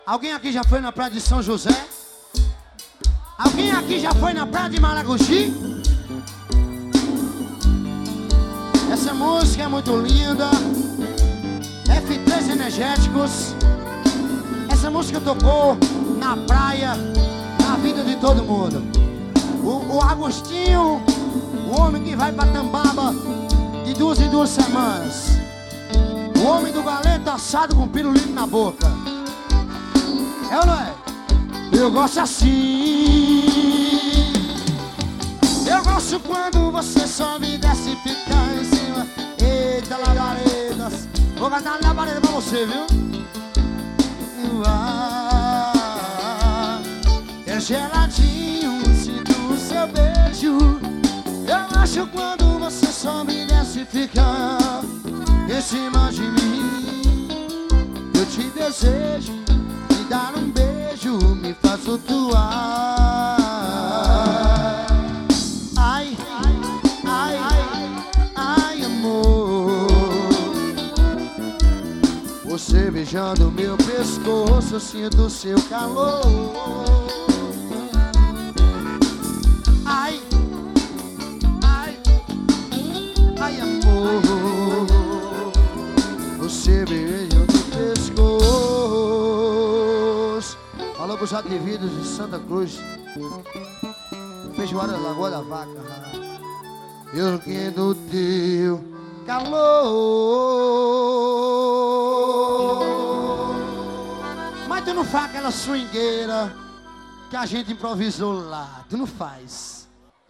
Alguém aqui já foi na praia de São José? Alguém aqui já foi na praia de Maragogi? Essa música é muito linda. F3 Energéticos. Essa música tocou na praia, na vida de todo mundo. O Agostinho, o homem que vai pra Tambaba de 2 em 2 semanas. O homem do galeto assado com pirulito na boca. É ou não é? Eu gosto assim. Eu gosto quando você sobe e desce e fica em cima. Eita, labaredas. Vou cantar labareda pra você, viu? É geladinho, sinto o seu beijo. Eu acho quando você sobe e desce e fica em cima de mim. Eu te desejo, me dar um beijo, me faz flutuar. Ai, ai, ai, amor. Você beijando meu pescoço, eu sinto o seu calor. Ai, ai, ai, amor. Você beijando o pescoço. Falou pros atrevidos de Santa Cruz, Feijoada Lagoa da Vaca. Eu quero teu calor. Mas tu não faz aquela swingueira que a gente improvisou lá. Tu não faz.